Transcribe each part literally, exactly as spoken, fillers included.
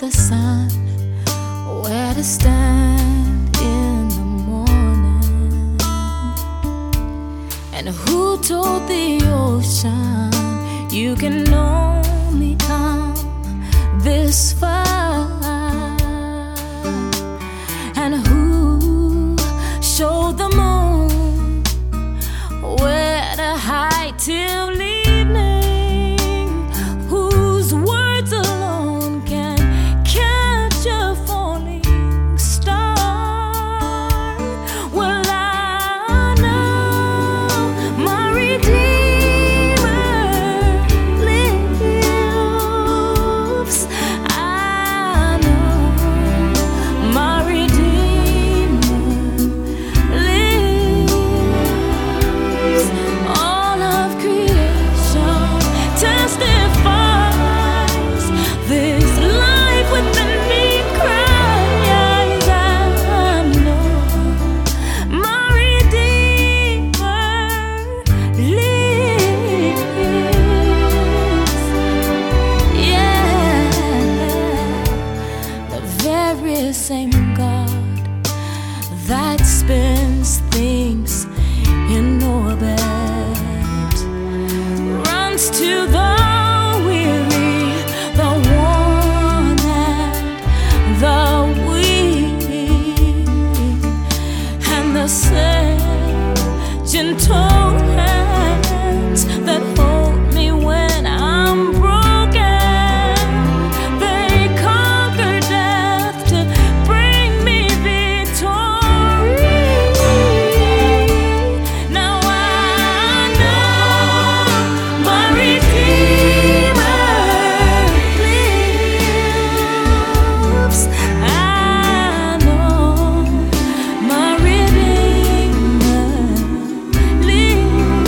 the sun, where to stand in the morning, and who told the ocean you can only come this far, and who showed the moon where to hide till evening, whose words alone can catch a falling star. Well, I know my Redeemer lives. I know my Redeemer lives. All of creation testifies this life within me cries. I know my Redeemer lives. Yeah, the very same God that spins things in orbit runs to the weary, the worn, and the weak, and the same gentle hands that hold me when I'm broken. They conquer death to bring me victory. Now I know my Redeemer lives. I know my Redeemer lives.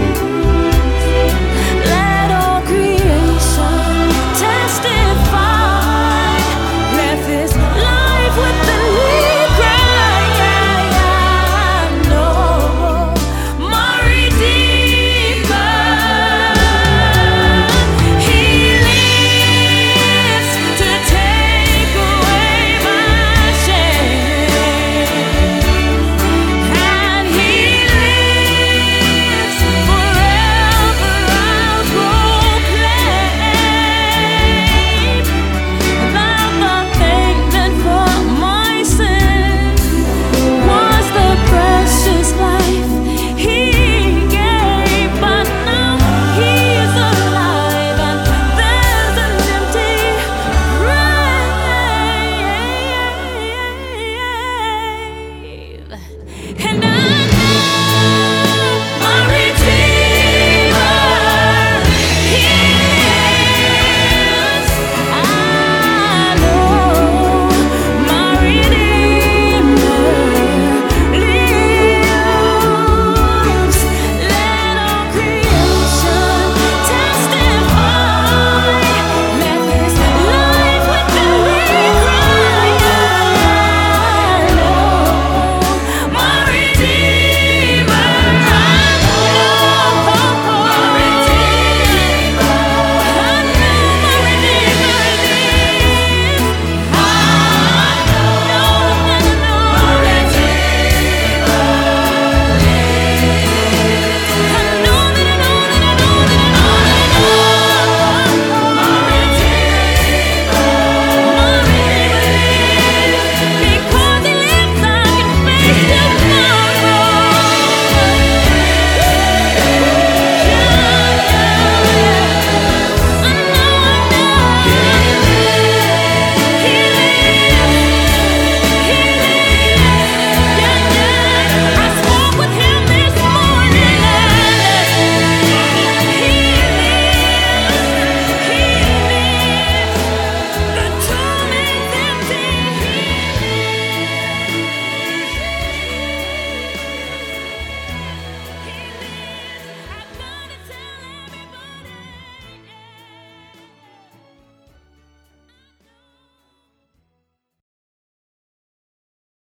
Let all creation testify. Let this life within me cry. I know my Redeemer. He lives to take away my shame, and He lives forever. I'll proclaim that the payment for my sin was the precious life He gave. But now He's alive, and there's an empty grave. And I